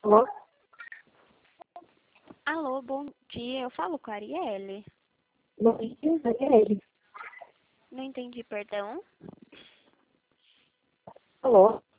Alô? Alô, bom dia. Eu falo com a Arielle. Bom dia, é ele. Não entendi, perdão. Alô?